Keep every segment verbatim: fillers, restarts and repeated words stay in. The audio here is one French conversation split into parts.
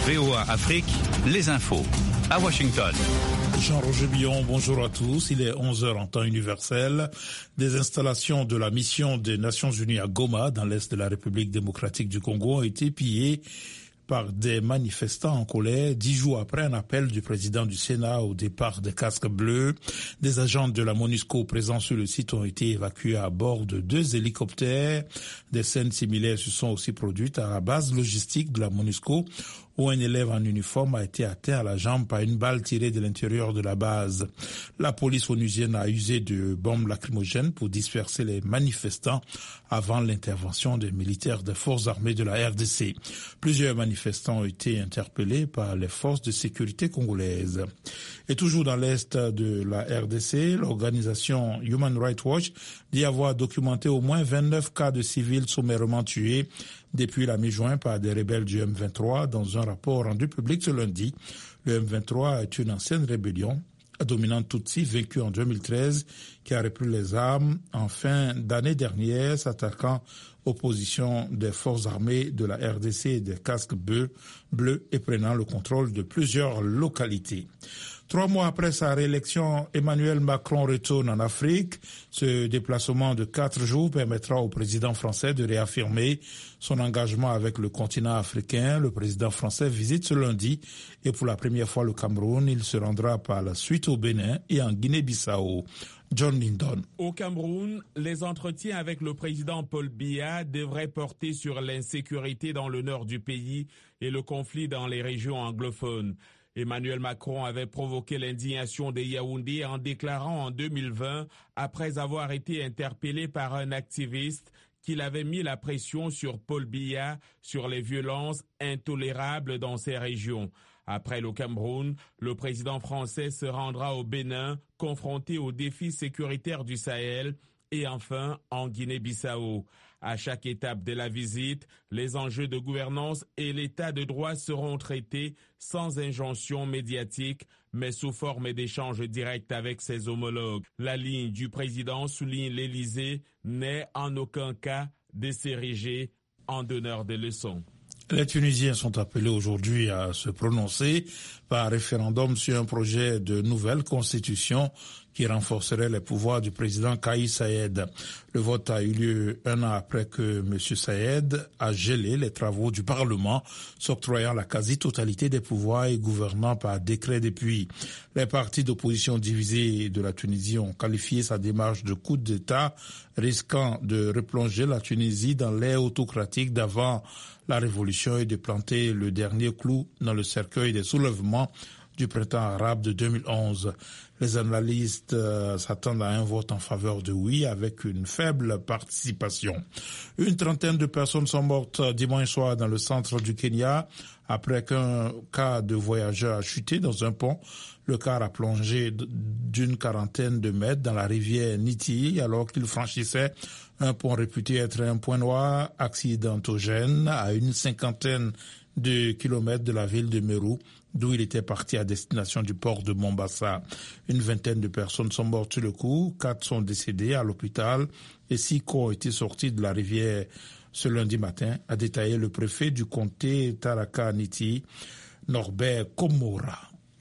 V O A Afrique, les infos. À Washington. Jean-Roger Billon, bonjour à tous. Il est onze heures en temps universel. Des installations de la mission des Nations Unies à Goma, dans l'est de la République démocratique du Congo, ont été pillées par des manifestants en colère, dix jours après un appel du président du Sénat au départ des casques bleus. Des agents de la MONUSCO présents sur le site ont été évacués à bord de deux hélicoptères. Des scènes similaires se sont aussi produites à la base logistique de la MONUSCO, où un élève en uniforme a été atteint à la jambe par une balle tirée de l'intérieur de la base. La police onusienne a usé de bombes lacrymogènes pour disperser les manifestants avant l'intervention des militaires des forces armées de la R D C. Plusieurs manifestants ont été interpellés par les forces de sécurité congolaises. Et toujours dans l'est de la R D C, l'organisation Human Rights Watch dit avoir documenté au moins vingt-neuf cas de civils sommairement tués depuis la mi-juin par des rebelles du M vingt-trois dans un rapport rendu public ce lundi. Le M vingt-trois est une ancienne rébellion dominante Tutsi vaincue en deux mille treize qui a repris les armes en fin d'année dernière, s'attaquant aux positions des forces armées de la R D C et des casques bleus, bleus et prenant le contrôle de plusieurs localités. Trois mois après sa réélection, Emmanuel Macron retourne en Afrique. Ce déplacement de quatre jours permettra au président français de réaffirmer son engagement avec le continent africain. Le président français visite ce lundi et pour la première fois le Cameroun. Il se rendra par la suite au Bénin et en Guinée-Bissau. John Lindon. Au Cameroun, les entretiens avec le président Paul Biya devraient porter sur l'insécurité dans le nord du pays et le conflit dans les régions anglophones. Emmanuel Macron avait provoqué l'indignation des Yaoundés en déclarant en deux mille vingt, après avoir été interpellé par un activiste, qu'il avait mis la pression sur Paul Biya sur les violences intolérables dans ces régions. Après le Cameroun, le président français se rendra au Bénin, confronté aux défis sécuritaires du Sahel, et enfin en Guinée-Bissau. À chaque étape de la visite, les enjeux de gouvernance et l'état de droit seront traités sans injonction médiatique, mais sous forme d'échanges directs avec ses homologues. La ligne du président, souligne l'Élysée, n'est en aucun cas de s'ériger en donneur de leçons. Les Tunisiens sont appelés aujourd'hui à se prononcer par référendum sur un projet de nouvelle constitution qui renforcerait les pouvoirs du président Kais Saied. Le vote a eu lieu un an après que M. Saied a gelé les travaux du Parlement, s'octroyant la quasi-totalité des pouvoirs et gouvernant par décret depuis. Les partis d'opposition divisés de la Tunisie ont qualifié sa démarche de coup d'État, risquant de replonger la Tunisie dans l'ère autocratique d'avant la révolution et de planter le dernier clou dans le cercueil des soulèvements du printemps arabe de deux mille onze. Les analystes euh, s'attendent à un vote en faveur de oui avec une faible participation. Une trentaine de personnes sont mortes dimanche soir dans le centre du Kenya après qu'un car de voyageurs a chuté dans un pont. Le car a plongé d'une quarantaine de mètres dans la rivière Niti alors qu'il franchissait un pont réputé être un point noir accidentogène à une cinquantaine de kilomètres de la ville de Meru, d'où il était parti à destination du port de Mombasa. Une vingtaine de personnes sont mortes sur le coup, quatre sont décédées à l'hôpital et six corps ont été sortis de la rivière ce lundi matin, a détaillé le préfet du comté Tharaka-Nithi, Norbert Komora.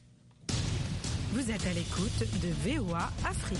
Vous êtes à l'écoute de V O A Afrique.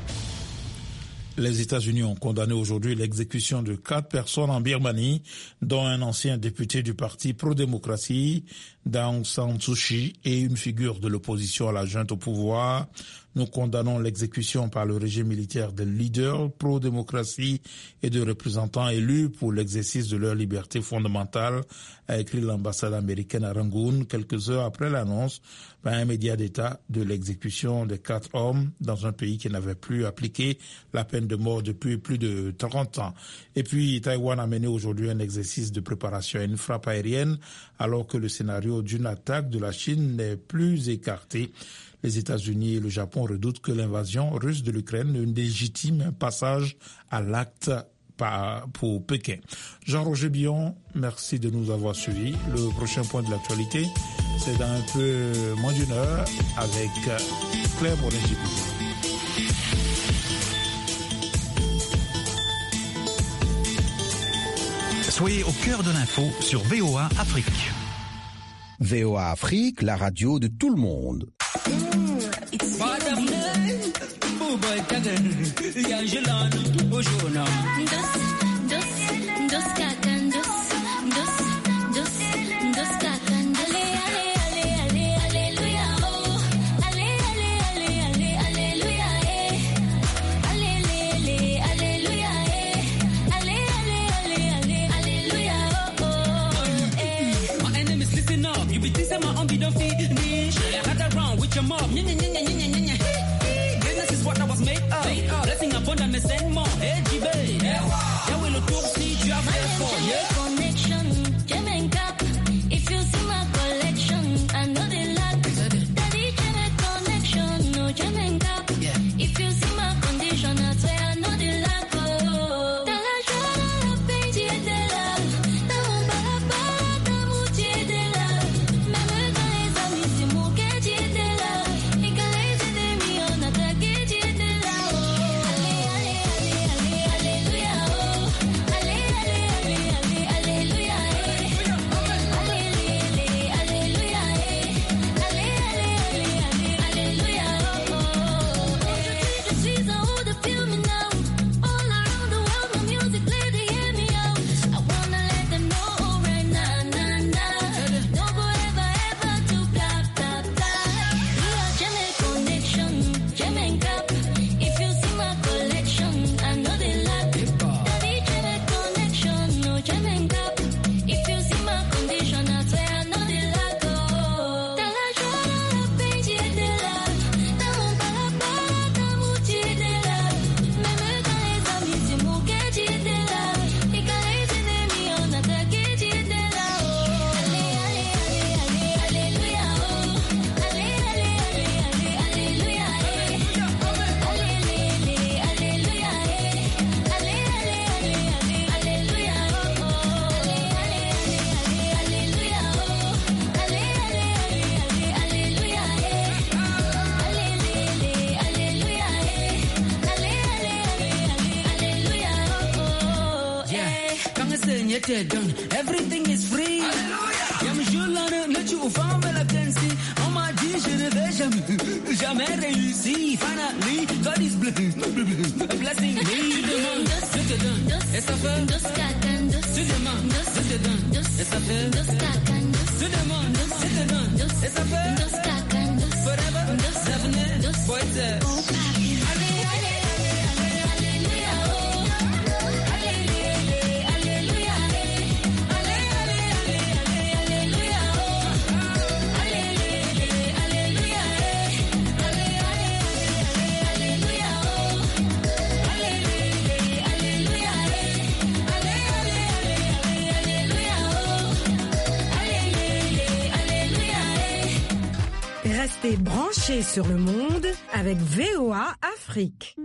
Les États-Unis ont condamné aujourd'hui l'exécution de quatre personnes en Birmanie, dont un ancien député du parti pro-démocratie, Aung San Suu Kyi, et une figure de l'opposition à la junte au pouvoir. Nous condamnons l'exécution par le régime militaire des leaders pro-démocratie et de représentants élus pour l'exercice de leur liberté fondamentale, a écrit l'ambassade américaine à Rangoon quelques heures après l'annonce par un média d'État de l'exécution des quatre hommes dans un pays qui n'avait plus appliqué la peine de mort depuis plus de trente ans. Et puis, Taïwan a mené aujourd'hui un exercice de préparation à une frappe aérienne alors que le scénario d'une attaque de la Chine n'est plus écarté. Les États-Unis et le Japon redoutent que l'invasion russe de l'Ukraine ne légitime un passage à l'acte pour Pékin. Jean-Roger Billon, merci de nous avoir suivis. Le prochain point de l'actualité, c'est dans un peu moins d'une heure avec Claire Morin-Gibouza. Soyez au cœur de l'info sur V O A Afrique. V O A Afrique, la radio de tout le monde. Everything is free. Jamais réussi. Finally, God is blessing me. Tu demandes, je te donne. Et ça fait. Tu demandes, je te donne. Et ça fait. Tu demandes, je te donne. Et ça fait. Forever, definite, forever. Restez branchés sur le monde avec V O A Afrique.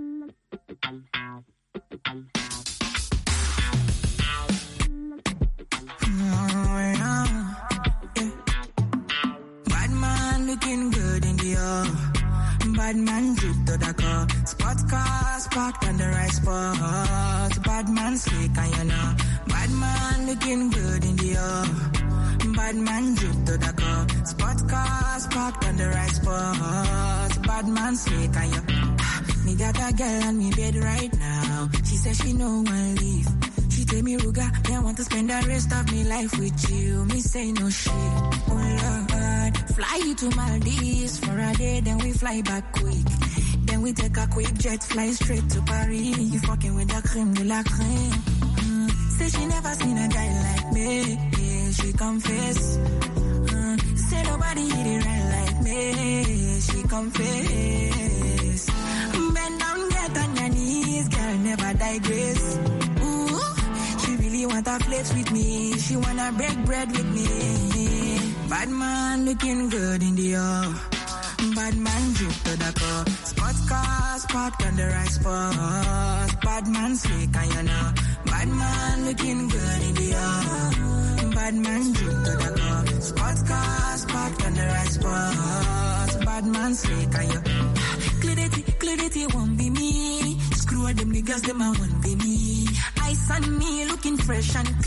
Bad man looking good in the air. Bad man drip to the car. Spot cars parked on the right spot. Bad man slick and you know. Bad man looking good in the air. Bad man drip to the car. Spot cars parked on the right spot. Bad man slick and you. Me got a girl on me bed right now. She says she no one leave. She tell me, Ruga, me I want to spend the rest of me life with you. Me say no shit. Oh Lord, fly you to Maldives for a day, then we fly back quick. Then we take a quick jet, fly straight to Paris. You fucking with the creme de la creme. Mm. Say she never seen a guy like me. Yeah, she confess. Mm. Say nobody hit it right like me. She confess. Bend down, get on your knees, girl, never digress. Ooh, she really want to flex with me. She wanna break bread with me. Bad man looking good in the air. Bad man drip to the car. Spot cars parked on the right spot. Bad man slick and you know. Bad man looking good in the air. Bad man drip to the car. Spot cars parked on the right spot. Bad man slick and you. Clarity, clarity won't be me. Screw them niggas, them I won't be me. Ice on me looking fresh and clean.